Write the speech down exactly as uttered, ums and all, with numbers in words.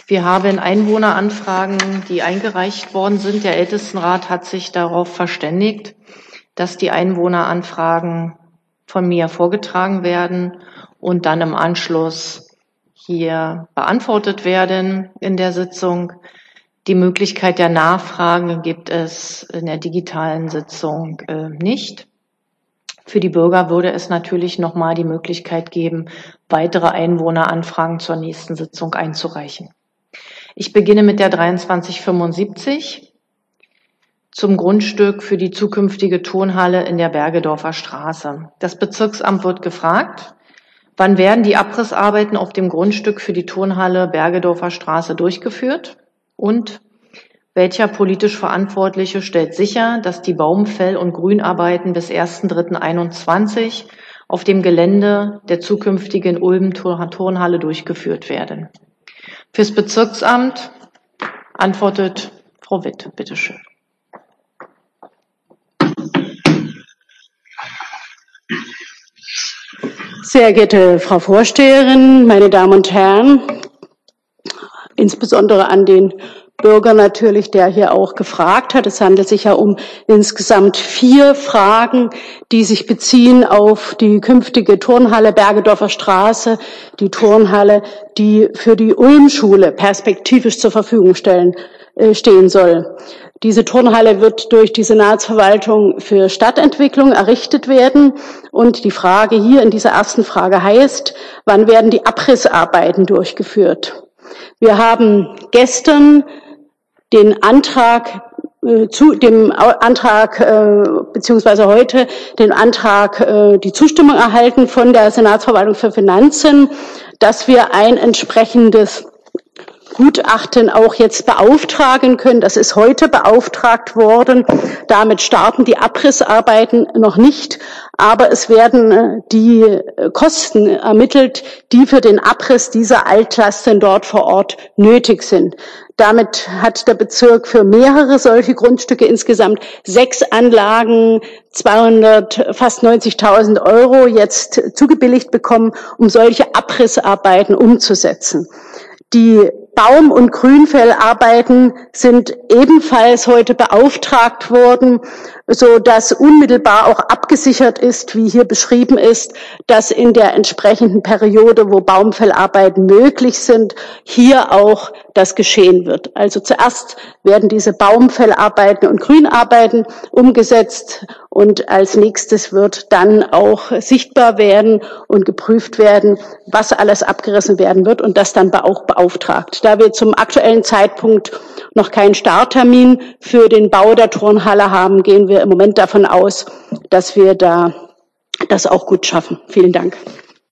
Wir haben Einwohneranfragen, die eingereicht worden sind. Der Ältestenrat hat sich darauf verständigt, dass die Einwohneranfragen von mir vorgetragen werden und dann im Anschluss hier beantwortet werden in der Sitzung. Die Möglichkeit der Nachfragen gibt es in der digitalen Sitzung äh, nicht. Für die Bürger würde es natürlich nochmal die Möglichkeit geben, weitere Einwohneranfragen zur nächsten Sitzung einzureichen. Ich beginne mit der dreiundzwanzig fünfundsiebzig zum Grundstück für die zukünftige Turnhalle in der Bergedorfer Straße. Das Bezirksamt wird gefragt, wann werden die Abrissarbeiten auf dem Grundstück für die Turnhalle Bergedorfer Straße durchgeführt und welcher politisch Verantwortliche stellt sicher, dass die Baumfell- und Grünarbeiten bis erster dritter einundzwanzig auf dem Gelände der zukünftigen Ulm-Turnhalle durchgeführt werden? Fürs Bezirksamt antwortet Frau Witt, bitteschön. Sehr geehrte Frau Vorsteherin, meine Damen und Herren, insbesondere an den Bürger natürlich, der hier auch gefragt hat. Es handelt sich ja um insgesamt vier Fragen, die sich beziehen auf die künftige Turnhalle Bergedorfer Straße, die Turnhalle, die für die Ulm-Schule perspektivisch zur Verfügung stellen, äh, stehen soll. Diese Turnhalle wird durch die Senatsverwaltung für Stadtentwicklung errichtet werden. Und die Frage hier in dieser ersten Frage heißt, wann werden die Abrissarbeiten durchgeführt? Wir haben gestern den Antrag äh, zu dem Antrag äh, beziehungsweise heute den Antrag äh, die Zustimmung erhalten von der Senatsverwaltung für Finanzen, dass wir ein entsprechendes Gutachten auch jetzt beauftragen können. Das ist heute beauftragt worden. Damit starten die Abrissarbeiten noch nicht, aber es werden die Kosten ermittelt, die für den Abriss dieser Altlasten dort vor Ort nötig sind. Damit hat der Bezirk für mehrere solche Grundstücke insgesamt sechs Anlagen zweihundert, fast neunzigtausend Euro jetzt zugebilligt bekommen, um solche Abrissarbeiten umzusetzen. Die Baum- und Grünfellarbeiten sind ebenfalls heute beauftragt worden, so dass unmittelbar auch abgesichert ist, wie hier beschrieben ist, dass in der entsprechenden Periode, wo Baumfellarbeiten möglich sind, hier auch das geschehen wird. Also zuerst werden diese Baumfellarbeiten und Grünarbeiten umgesetzt und als nächstes wird dann auch sichtbar werden und geprüft werden, was alles abgerissen werden wird und das dann auch beauftragt. Da wir zum aktuellen Zeitpunkt noch keinen Starttermin für den Bau der Turnhalle haben, gehen wir im Moment davon aus, dass wir da das auch gut schaffen. Vielen Dank.